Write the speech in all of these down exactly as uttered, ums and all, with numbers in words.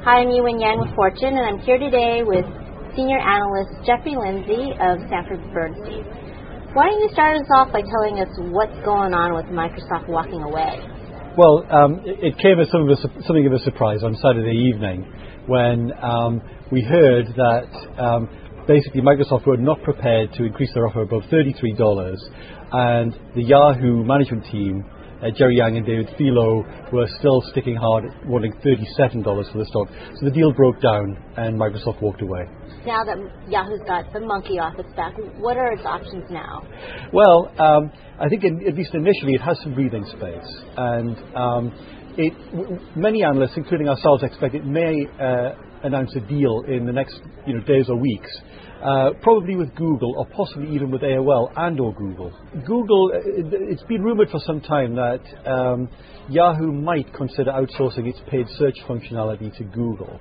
Hi, I'm Yuan Yang with Fortune, and I'm here today with Senior Analyst Jeffrey Lindsay of Sanford Bernstein. Why don't you start us off by telling us what's going on with Microsoft walking away? Well, um, it, it came as some of a, something of a surprise on Saturday evening when um, we heard that um, basically Microsoft were not prepared to increase their offer above thirty-three dollars, and the Yahoo management team, uh, Jerry Yang and David Filo, were still sticking hard at wanting thirty-seven dollars for the stock. So the deal broke down and Microsoft walked away. Now that Yahoo's got the monkey off its back, what are its options now? Well, um, I think in, at least initially it has some breathing space, and um, it, w- many analysts, including ourselves, expect it may uh, announce a deal in the next you know, days or weeks, uh, probably with Google or possibly even with A O L and or Google. Google, it, it's been rumoured for some time that um, Yahoo might consider outsourcing its paid search functionality to Google,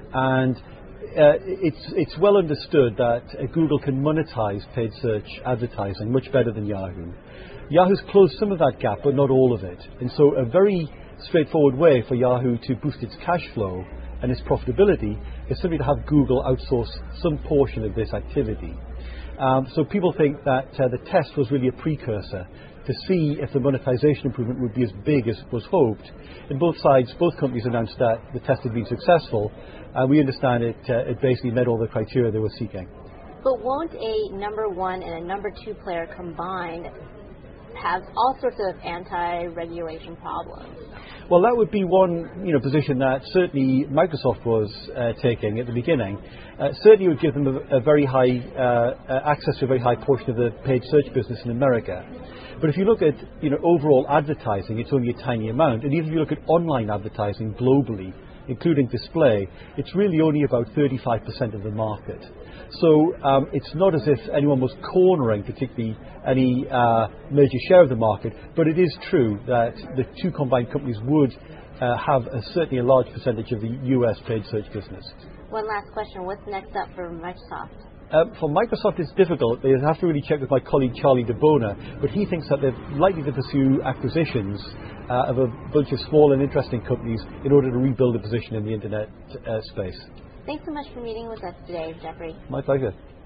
and Uh, it's it's well understood that uh, Google can monetize paid search advertising much better than Yahoo. Yahoo's closed some of that gap, but not all of it. And so a very straightforward way for Yahoo to boost its cash flow and its profitability is simply to have Google outsource some portion of this activity. Um, so people think that uh, the test was really a precursor to see if the monetization improvement would be as big as was hoped. And both sides, both companies announced that the test had been successful. Uh, we understand it, uh, it basically met all the criteria they were seeking. But won't a number one and a number two player combined have all sorts of anti-regulation problems? Well, that would be one you know, position that certainly Microsoft was uh, taking at the beginning. Uh, certainly it would give them a, a very high uh, uh, access to a very high portion of the paid search business in America. But if you look at you know, overall advertising, it's only a tiny amount. And even if you look at online advertising globally, including display, it's really only about thirty-five percent of the market. So um, it's not as if anyone was cornering particularly any uh, major share of the market, but it is true that the two combined companies would uh, have a, certainly a large percentage of the U S paid search business. One last question. What's next up for Microsoft? Uh, for Microsoft, it's difficult. They have to really check with my colleague Charlie DeBona, but he thinks that they're likely to pursue acquisitions uh, of a bunch of small and interesting companies in order to rebuild a position in the internet uh, space. Thanks so much for meeting with us today, Jeffrey. My pleasure.